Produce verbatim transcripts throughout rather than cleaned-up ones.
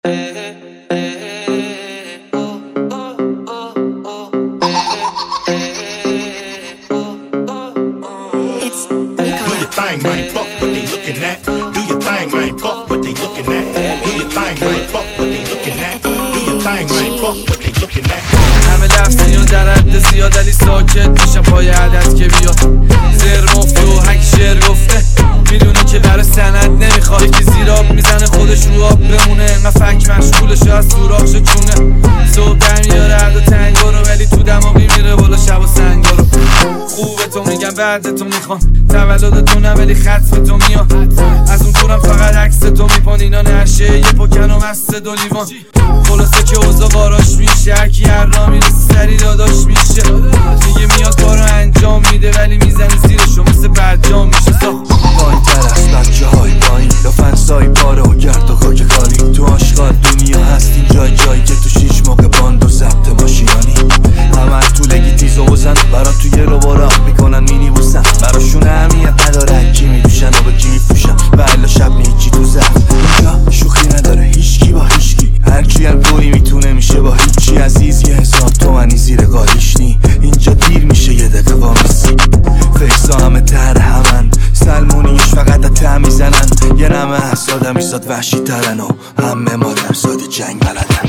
thing, man, fuck what they looking at. Do your thing, man, fuck what they looking at. Do your thing, man, fuck what they looking at. Do your thing, man, fuck what they looking at. همه لفظی و در حد زیاد علی ساکت میشم پای عدد که بیاد زر مفتی و هک شعر گفته میدونه که برای سند نمیخواد یکی زیر آب میزنه خودش رو آب بمونه انقدر فک مشغولشه از سوراخش چونه صبح در میاره عد و تنگا رو ولی تو دماغی میره بالا شب و سنگا رو خوبه تو میگم بعد تو میخوام تولد تو نه ولی خط به تو میاد از اون دورم فقط عکس تو میپان اینا نشه یه پکن و مست دو لیوان خلاصه که اوضاع باراش میشه هرکی هر را میرسی سری داداش میشه میگه میاد کارو انجام میده ولی میزنی زیرشو مثل برجام میشه ساخت پایین تر از بچه های پایین لافنسای باره و گرد و خاک خالی تو آشغال دنیا هست این جای جایی که تو شیش موقع باند و ضبط ماشینانی همه از طولگی تیز و بزن برام توی رو بارا میکنن مینی بوسن براشون اهمیت نداره کی میدوشن و به کی میفوشن بله شب نیچی تو زفت اینجا شوخی نداره هیچکی با هیچکی هرکی هر گوری میتونه میشه با هیچی عزیز یه حساب تو منی زیر قالیش نی اینجا دیر میشه یه دقیقه وامیسی فیسا همه تر همن سلمونیش فقط تا میزنن یه نمه حسادم ایستاد وحشی ترن و همه مادر سادی جنگ بلدن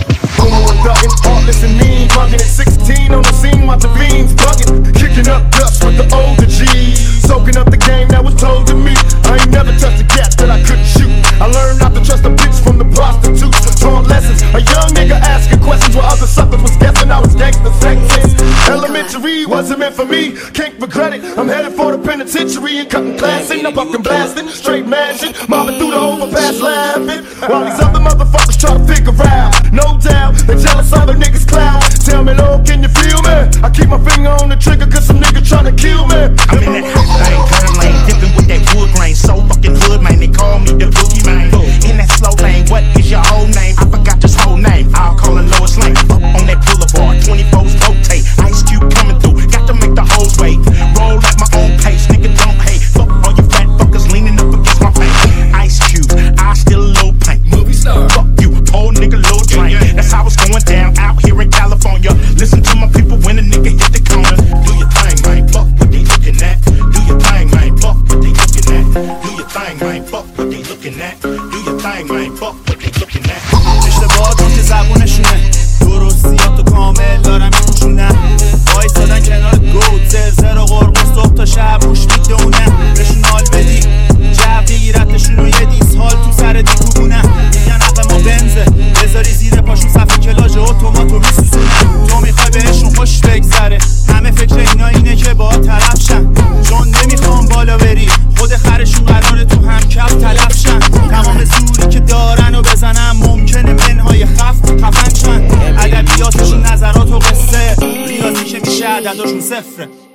Heartless and mean, bugging at sixteen on the scene, watching fiends bugging, kicking up dust with the older G's, soaking up the game that was told to me. I ain't never touched a cat that I couldn't shoot. I learned not to trust a bitch from the prostitutes. Taught lessons, a young nigga asking questions while other suckers was guessing I was gangster sexist. Elementary wasn't meant for me, can't regret it. I'm headed for the penitentiary and cutting classing. I'm fucking blasting, straight mashing, mobbing through the overpass laughing, while these other motherfuckers try to figure out. No doubt, they jealous of a niggas cloud. Tell me, Lord, can you feel me? I keep my finger on the trigger cause some nigga tryna kill me. I'm in that hot lane, turn lane, dipping with that wood grain. So fucking hood, man, they call me the boogie man. In that slow lane, what is your whole name? I forgot this whole name, I'll call it Lois Lane. Up on that boulevard, twenty-fours rotate. Ice Cube coming through, got to make the whole wait. Roll at my own pace, nigga don't hate. Fuck all you fat fuckers leaning up against my face. Ice Cube, I still low paint. Movie star, fuck you, poor nigga low drain. That's how it's going down out here in California. Listen to my people when a nigga hit the corner. Do your thing, man, fuck what they looking at. Do your thing, man, fuck what they looking at. Do your thing, man, fuck what they looking at. Do your thing, man, fuck what they looking at. اشتباهات اون که زبونشونه درستیات و کامل دارم میپوشونم وایسادن کنار گود زرزر و قرقون صبح تا شب روش میدونم بهشون حال بدی جب بگیرتشون و یه دیس حال تو سر دیگوگونم میگن عقل ما بنزه بذاری زیر پاشون صفحه کلاژ اتوماتو میسوزونم تو میخوای بهشون خوش بگذره همه فکر اینا اینه که با طرف شن چون نمیخوام بالا بری خود خرشون قراره تو هم کف تلف شن تمام زوری که دارن و بزنم ممکنه منهای خف خفن شن ادبیاتشون نظرات و قصه ریاضی که میشه عدداشون صفره